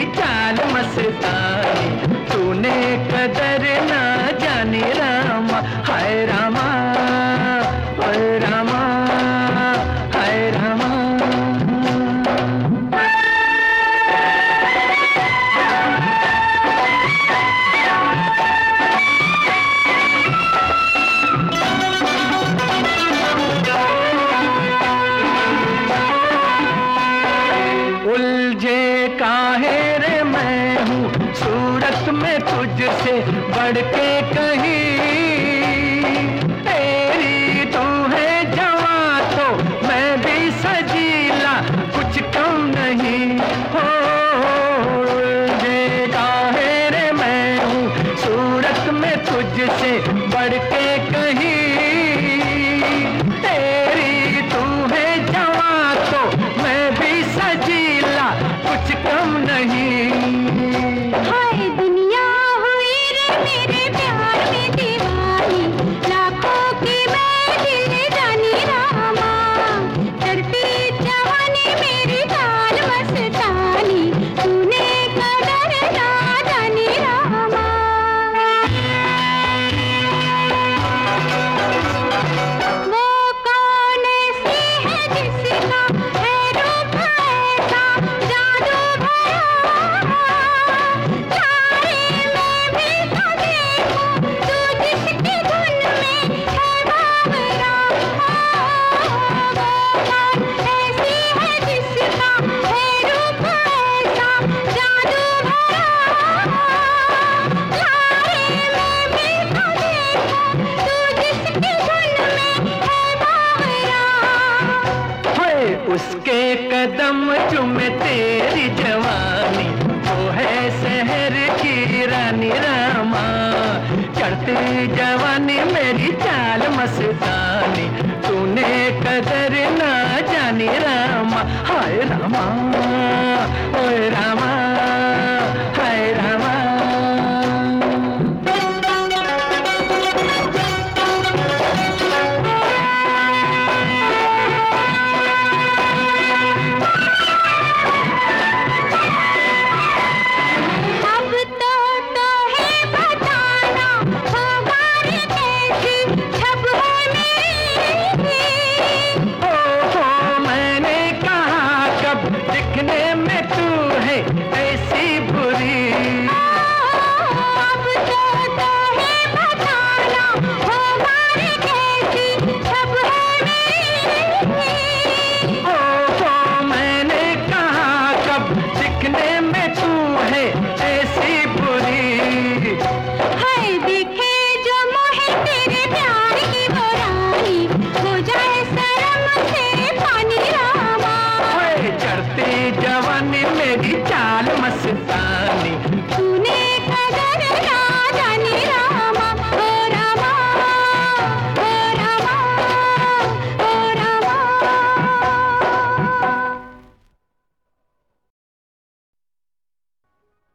चाल मस्तानी, तूने कदर ना जानी रामा, हाय रामा, हाय रामा, हाय रामा। उलझे काहे रे मैं हूँ सूरत में तुझसे बढ़ के कहीं, तेरी तू है जवां तो मैं भी सजीला, कुछ कम नहीं हो। उलझे काहे रे मैं हूँ सूरत में तुझसे बढ़ के कहीं, तेरी तू है जवां तो मैं भी सजीला, कुछ कम नहीं। हाय दुनिया हुई रे मेरे प्यार में दीवानी, लाखों की मैं दिल जानी रामा, करती जवानी मेरी चाल मस्तानी, तूने कदर ना जानी रामा। वो कौन सी है जिसका है रूप ऐसा जादू भरा, तारे में भी तो देखूं तू जिसकी धुन में है बावरा। वो कौन ऐसी है जिसका है रूप ऐसा जादू भरा, तारे में भी तो देखूं तू जिसकी धुन में है बावरा। हाय उसके कदम चूमे तेरी जवानी, वो है शहर की रानी रामा, चढ़ती जवानी मेरी चाल मस्तानी, तूने कदर ना जानी रामा, हाय रामा,